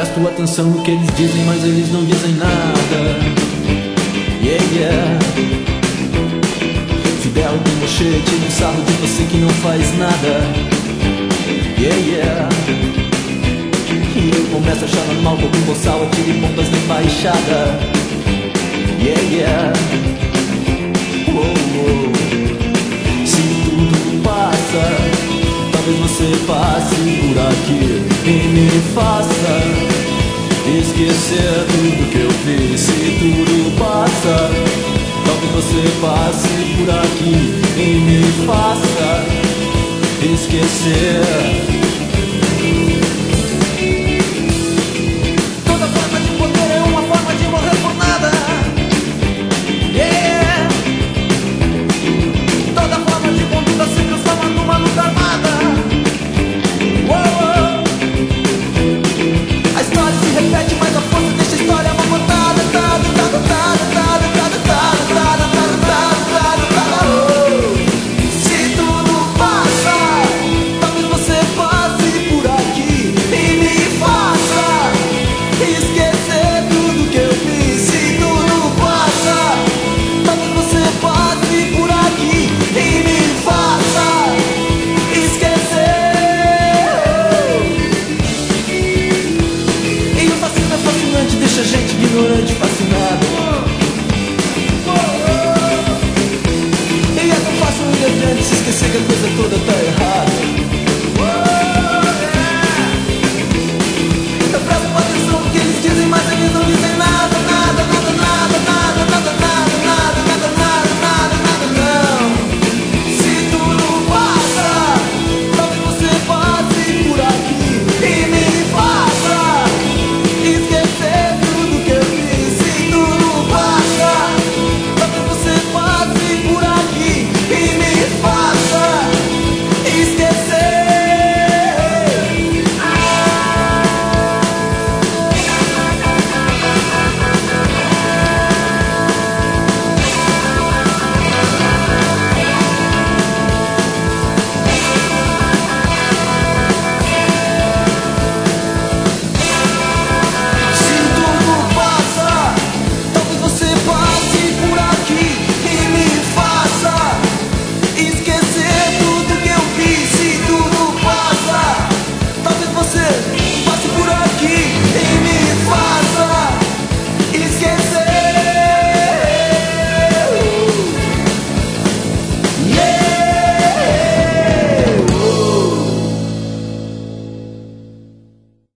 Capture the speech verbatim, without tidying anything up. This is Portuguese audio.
Presto atenção no que eles dizem, mas eles não dizem nada. Yeah, yeah. Fidel tem mochete, tira um sarro de você que não faz nada. Yeah, yeah. E eu começo a achar normal que algum boçal atire bombas na embaixada. Yeah, yeah. Uou, uou. Se tudo passa, talvez você passe por aqui e me faça esquecer tudo que eu fiz. Se tudo passa, talvez você passe por aqui e me faça esquecer. Toda forma de poder é uma forma de morrer por nada. Yeah. Toda forma de conduta se transforma numa luta armada. Uou. A história se repete, mas a força deixa a história mal contada. Tada, tada, tada, tada, tada, tada, tada, tada, tada, tada, tada. Se tudo passa, talvez você passe por aqui e me faça esquecer tudo que eu fiz. Se tudo passa, talvez você passe por aqui e me faça esquecer. E o fascínio é fascinante, deixa a gente ignorante, fascinado. E é tão fácil e adiante se esquecer que a coisa toda tá